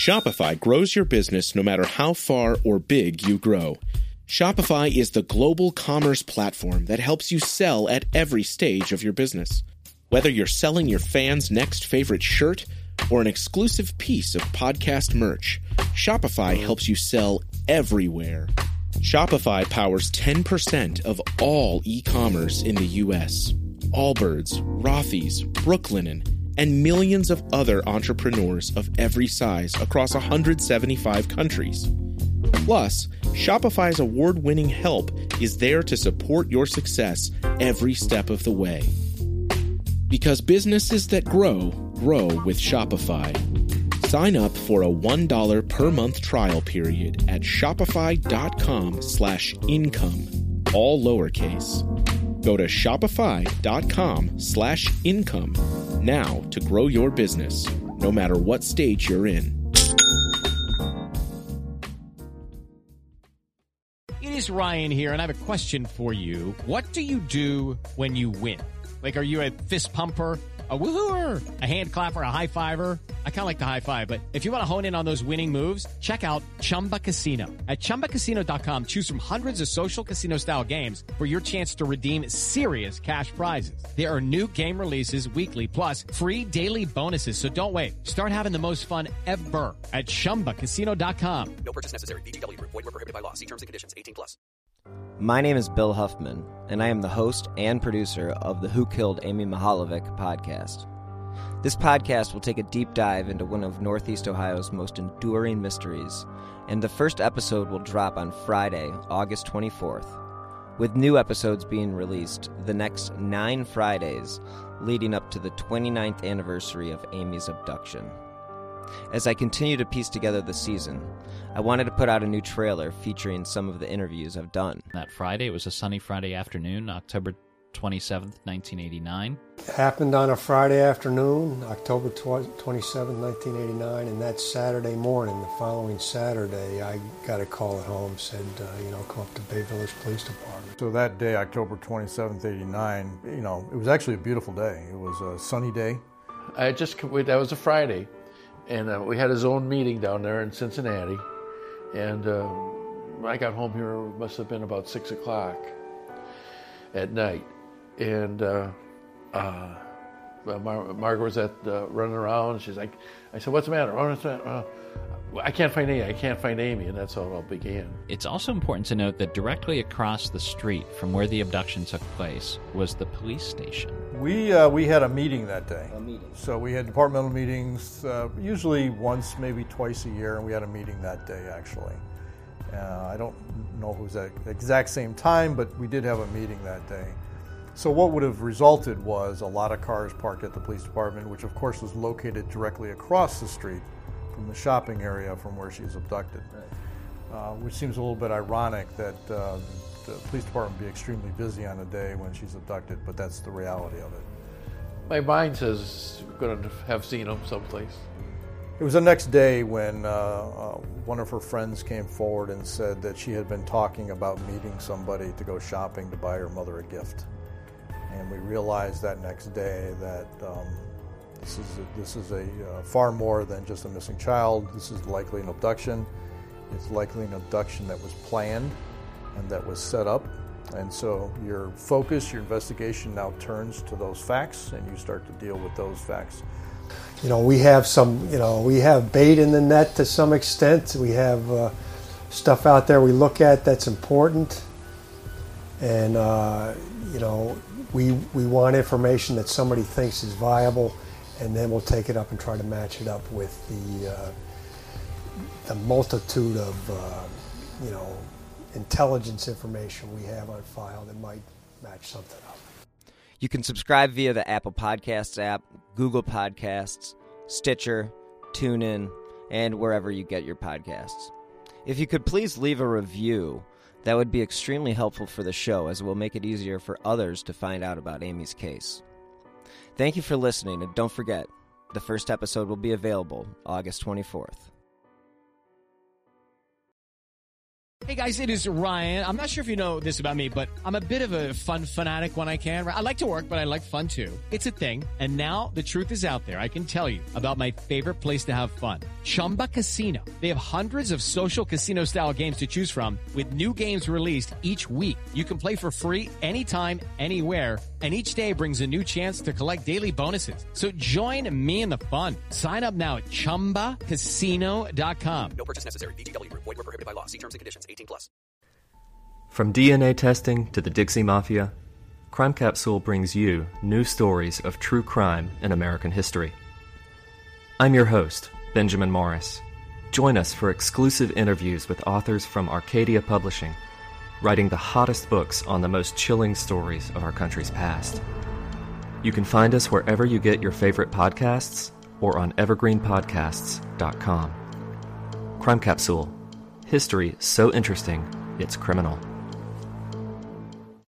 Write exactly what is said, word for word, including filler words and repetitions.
Shopify grows your business no matter how far or big you grow. Shopify is the global commerce platform that helps you sell at every stage of your business. Whether you're selling your fans' next favorite shirt or an exclusive piece of podcast merch, Shopify helps you sell everywhere. Shopify powers ten percent of all e-commerce in the U S. Allbirds, Rothy's, Brooklinen, and millions of other entrepreneurs of every size across one hundred seventy-five countries. Plus, Shopify's award-winning help is there to support your success every step of the way. Because businesses that grow, grow with Shopify. Sign up for a one dollar per month trial period at shopify.com slash income, all lowercase. Go to shopify.com slash income now to grow your business, no matter what stage you're in. It is Ryan here, and I have a question for you. What do you do when you win? Like, are you a fist pumper, a woohooer, a hand clapper, a high fiver? I kind of like the high five, but if you want to hone in on those winning moves, check out Chumba Casino. At chumba casino dot com, choose from hundreds of social casino style games for your chance to redeem serious cash prizes. There are new game releases weekly, plus free daily bonuses. So don't wait. Start having the most fun ever at chumba casino dot com. No purchase necessary. V G W Group. Void where prohibited by law. See terms and conditions. eighteen plus. My name is Bill Huffman, and I am the host and producer of the Who Killed Amy Mihaljevic podcast. This podcast will take a deep dive into one of Northeast Ohio's most enduring mysteries, and the first episode will drop on Friday, August twenty-fourth, with new episodes being released the next nine Fridays leading up to the twenty-ninth anniversary of Amy's abduction. As I continue to piece together the season, I wanted to put out a new trailer featuring some of the interviews I've done. That Friday, it was a sunny Friday afternoon, October twenty-seventh, nineteen eighty-nine. It happened on a Friday afternoon, October twenty-seventh, nineteen eighty-nine, and that Saturday morning, the following Saturday, I got a call at home, said, uh, you know, come up to Bay Village Police Department. So that day, October twenty-seventh, eighty-nine, you know, it was actually a beautiful day. It was a sunny day. I just, that was a Friday. And uh, we had a zone meeting down there in Cincinnati. And uh, when I got home here, it must have been about six o'clock at night. And uh, uh, Mar- Margaret was at, uh, running around. She's like, I said, what's the matter? Oh, what's the matter? Uh, I can't find Amy. I can't find Amy. And that's how it all began. It's also important to note that directly across the street from where the abduction took place was the police station. We uh, we had a meeting that day. A meeting. So we had departmental meetings, uh, usually once, maybe twice a year, and we had a meeting that day, actually. Uh, I don't know if it was at the exact same time, but we did have a meeting that day. So what would have resulted was a lot of cars parked at the police department, which of course was located directly across the street from the shopping area from where she was abducted. Right. Uh, which seems a little bit ironic that uh, the police department would be extremely busy on a day when she's abducted, but that's the reality of it. My mind says we're going to have seen him someplace. It was the next day when uh, uh, one of her friends came forward and said that she had been talking about meeting somebody to go shopping to buy her mother a gift. And we realized that next day that um, this is a, this is a uh, far more than just a missing child. This is likely an abduction. It's likely an abduction that was planned and that was set up. And so your focus, your investigation now turns to those facts, and you start to deal with those facts. You know, we have some, you know, we have bait in the net to some extent. We have uh, stuff out there we look at that's important. And, uh, you know, we we want information that somebody thinks is viable, and then we'll take it up and try to match it up with the uh, the multitude of, uh, you know, intelligence information we have on file that might match something up. You can subscribe via the Apple Podcasts app, Google Podcasts, Stitcher, TuneIn, and wherever you get your podcasts. If you could please leave a review, that would be extremely helpful for the show, as it will make it easier for others to find out about Amy's case. Thank you for listening, and don't forget, the first episode will be available August twenty-fourth. Hey guys, it is Ryan. I'm not sure if you know this about me, but I'm a bit of a fun fanatic when I can. I like to work, but I like fun too. It's a thing. And now the truth is out there. I can tell you about my favorite place to have fun. Chumba Casino. They have hundreds of social casino style games to choose from with new games released each week. You can play for free anytime, anywhere. And each day brings a new chance to collect daily bonuses. So join me in the fun. Sign up now at chumba casino dot com. No purchase necessary. V G W. Void where prohibited by law. See terms and conditions. eighteen plus. From D N A testing to the Dixie Mafia, Crime Capsule brings you new stories of true crime in American history. I'm your host, Benjamin Morris. Join us for exclusive interviews with authors from Arcadia Publishing, writing the hottest books on the most chilling stories of our country's past. You can find us wherever you get your favorite podcasts or on evergreen podcasts dot com. Crime Capsule. History so interesting, it's criminal.